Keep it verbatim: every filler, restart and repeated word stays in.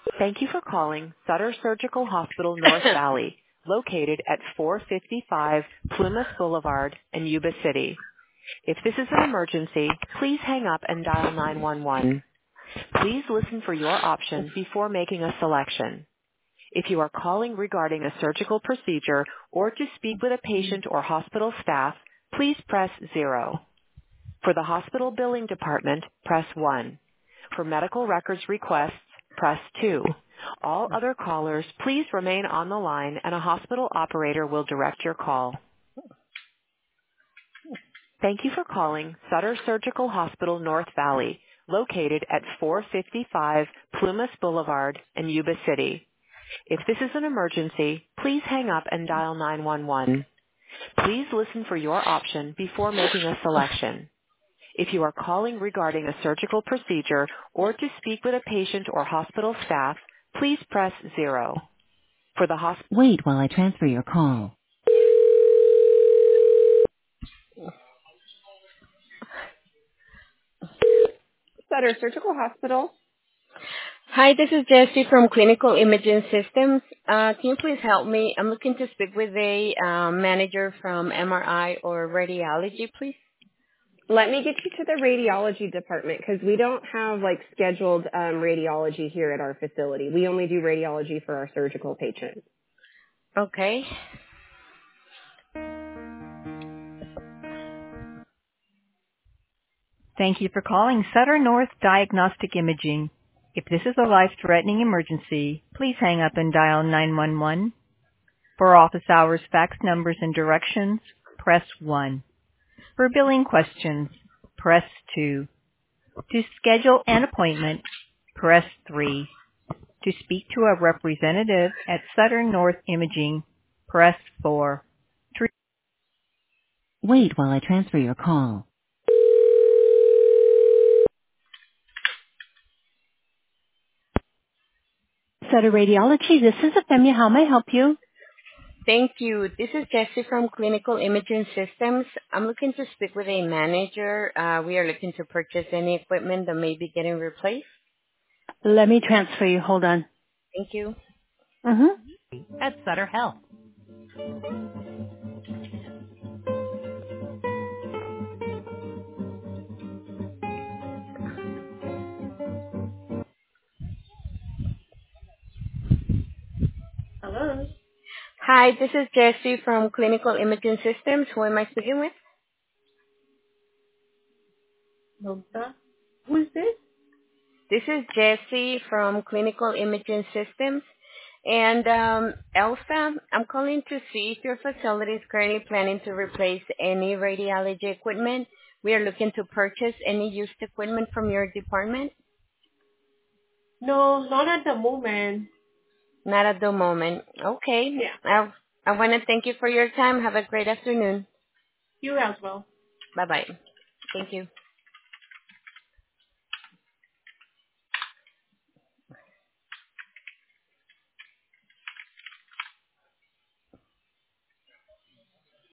Thank you for calling Sutter Surgical Hospital North Valley, located at four fifty-five Plumas Boulevard in Yuba City. If this is an emergency, please hang up and dial nine one one. Please listen for your option before making a selection. If you are calling regarding a surgical procedure or to speak with a patient or hospital staff, please press zero. For the hospital billing department, press one. For medical records requests, press two. All other callers, please remain on the line and a hospital operator will direct your call. Thank you for calling Sutter Surgical Hospital North Valley, located at four fifty-five Plumas Boulevard in Yuba City. If this is an emergency, please hang up and dial nine one one. Please listen for your option before making a selection. If you are calling regarding a surgical procedure or to speak with a patient or hospital staff, please press zero. For the hospital... Wait while I transfer your call. Sutter Surgical Hospital. Hi, this is Jessie from Clinical Imaging Systems. Uh, can you please help me? I'm looking to speak with a uh, manager from M R I or radiology, please. Let me get you to the radiology department because we don't have like scheduled um, radiology here at our facility. We only do radiology for our surgical patients. Okay. Thank you for calling Sutter North Diagnostic Imaging. If this is a life-threatening emergency, please hang up and dial nine one one. For office hours, fax numbers, and directions, press one. For billing questions, press two. To schedule an appointment, press three. To speak to a representative at Sutter North Imaging, press four. To Wait while I transfer your call. Sutter Radiology, this is Efemia. How may I help you? Thank you. This is Jessie from Clinical Imaging Systems. I'm looking to speak with a manager. Uh, we are looking to purchase any equipment that may be getting replaced. Let me transfer you. Hold on. Thank you. Mm-hmm. At Sutter Health. Hello? Hi, this is Jessie from Clinical Imaging Systems. Who am I speaking with? Nota? Who is this? This is Jessie from Clinical Imaging Systems. And um, Elsa, I'm calling to see if your facility is currently planning to replace any radiology equipment. We are looking to purchase any used equipment from your department. No, not at the moment. Not at the moment. Okay. Yeah. I, I want to thank you for your time. Have a great afternoon. You as well. Bye-bye. Thank you.